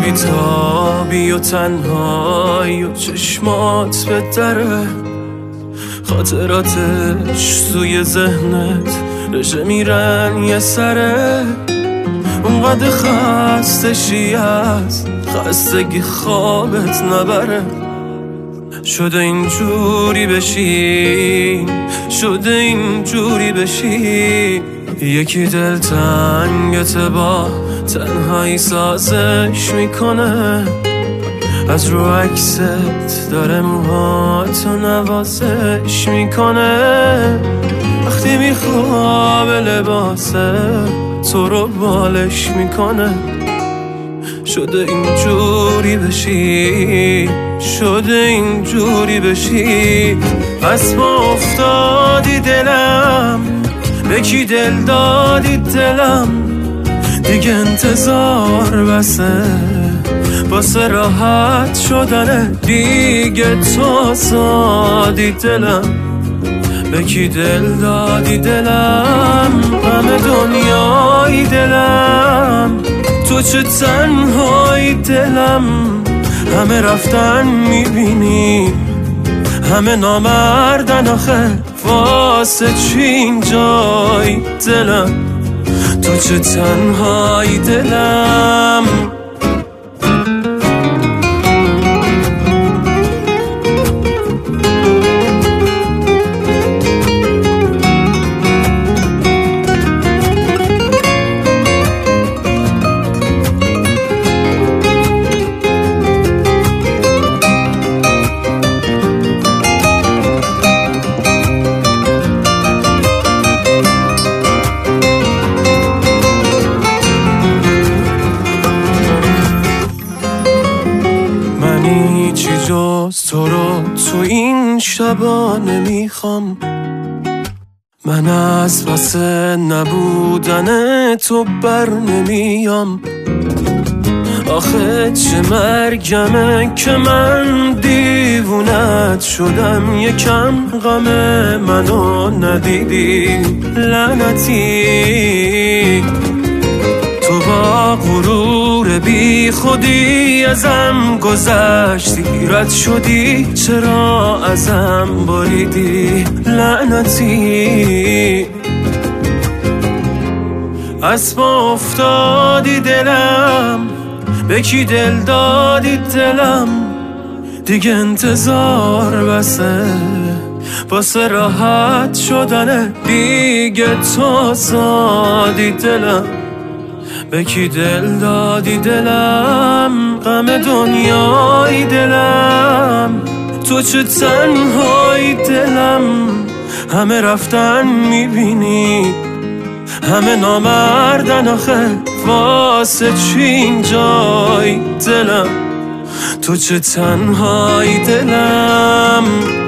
بیتابی و تنهایی و چشمات به دره، خاطراتش توی ذهنت رژه میرن یه سره. اونقدر خستشی از خستگی خوابت نبره. شده اینجوری بشی، شده اینجوری بشی. یکی دلتنگت با تنهایی سازش میکنه، از رو عکست داره موهاتو نوازش میکنه. وقتی میخوابه لباسه تو رو بالش میکنه. شده اینجوری بشی، شده اینجوری بشی. پس ما افتادی دلم، به کی دل دادی دلم؟ دیگه انتظار بسه راحت شدنه. دیگه تو آزادی دلم، به کی دل دادی دلم؟ همه دنیای دلم، تو چه تنهایی دلم. همه رفتن میبینی، همه نامردن آخه، واسه چی اینجای دلم؟ تو چه تنهایی دلم. چی جز تو رو تو این شبا نمیخوام. من از پس نبودن تو بر نمیام. آخه چه مرگمه که من دیوونت شدم. یکم غم منو ندیدی لعنتی. تو با غرور بی خودی ازم گذشتی، رد شدی چرا ازم بریدی لعنتی. از ما افتادی دلم، به کی دل دادی دلم؟ دیگه انتظار بسه راحت شدنه. دیگه تو آزادی دلم، به کی دل دادی دلم؟ غم دنیای دلم، تو چه تنهایی دلم. همه رفتن میبینی، همه نامردن آخه، واسه چی اینجای دلم؟ تو چه تنهایی دلم.